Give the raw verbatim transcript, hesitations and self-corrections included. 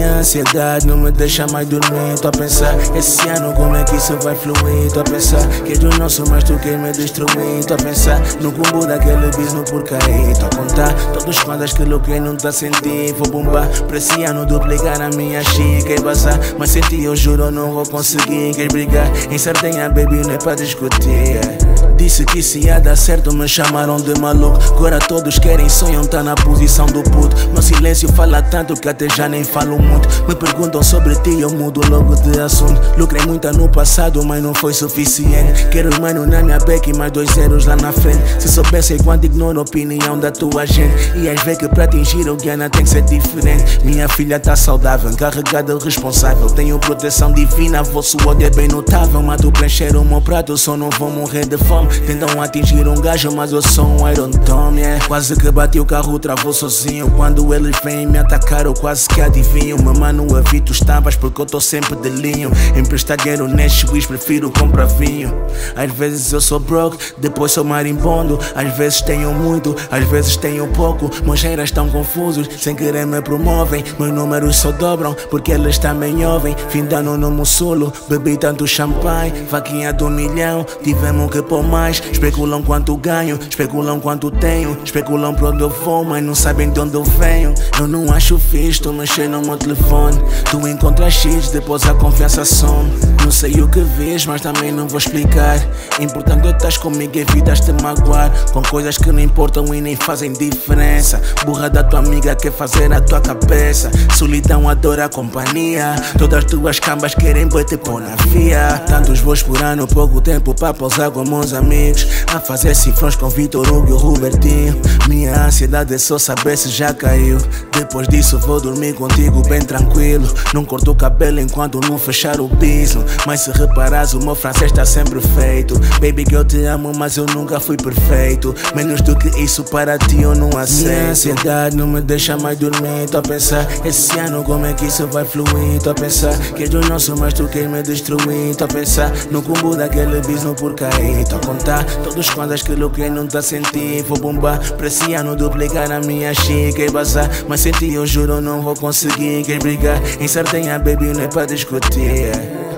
Minha ansiedade não me deixa mais dormir. Tô a pensar, esse ano como é que isso vai fluir. Tô a pensar, quero o nosso mas tu quer me destruir. Tô a pensar, no combo daquele bis no porcaí. Tô a contar, todos quantas que eu quero não tá a sentir. Vou bombar, pra esse ano duplicar a minha chica e bazar. Mas senti, eu juro, não vou conseguir. Quer brigar, em Sardenha, baby, não é pra discutir. Disse que se ia dar certo, me chamaram de maluco. Agora todos querem, sonham, tá na posição do puto. Meu silêncio fala tanto que até já nem falo muito. Me perguntam sobre ti, eu mudo logo de assunto. Lucrei muito no passado, mas não foi suficiente. Quero os mano na minha beca e mais dois zeros lá na frente. Se soubessem quanto ignoro a opinião da tua gente. E às vezes que pra atingir o Guiana tem que ser diferente. Minha filha tá saudável, encarregada, responsável. Tenho proteção divina, vosso ódio é bem notável. Mato preencher o meu prato, só não vou morrer de fome. Tentam atingir um gajo, mas eu sou um Iron Tom, yeah. Quase que bati o carro, travou sozinho. Quando eles vêm me atacar, eu quase que adivinho. Meu mano, evito estampas porque eu tô sempre de linho. Emprestar dinheiro neste wish, prefiro comprar vinho. Às vezes eu sou broke, depois sou marimbondo. Às vezes tenho muito, às vezes tenho pouco. Meus haters estão confusos, sem querer me promovem. Meus números só dobram, porque eles também ouvem. Fim de ano no Mussulo, bebi tanto champanhe. Vaquinha do milhão, tivemos que pôr mais. Especulam quanto ganho, especulam quanto tenho. Especulam pra onde eu vou, mas não sabem de onde eu venho. Eu não acho fixe, tô mexendo no meu telefone. Tu encontras X, depois a confiança some. Não sei o que vês, mas também não vou explicar. Importante é que estás comigo e evitas te magoar com coisas que não importam e nem fazem diferença. Burra da tua amiga quer fazer a tua cabeça. Solidão adora a companhia. Todas as tuas cambas querem bater pôr na via. Tantos voos por ano, pouco tempo para pousar com meus amigos. A fazer cifrões com Vitor Hugo e o Robertinho. Minha ansiedade é só saber se já caiu. Depois disso vou dormir contigo bem tranquilo. Não corto o cabelo enquanto não fechar o piso. Mas se reparares o meu francês tá sempre feito. Baby que eu te amo mas eu nunca fui perfeito. Menos do que isso para ti eu não aceito. Minha ansiedade não me deixa mais dormir. Tô a pensar, esse ano como é que isso vai fluir. Tô a pensar, quero o nosso mas tu quer me destruir. Tô a pensar, no combo daquele bis no porcaí. Tô a contar, todos quantas que eu quero não tá a sentir. Vou bombar, pra esse ano duplicar a minha chica e bazar. Mas senti, eu juro, não vou conseguir. Quer brigar, em Sardenha, baby, não é pra discutir.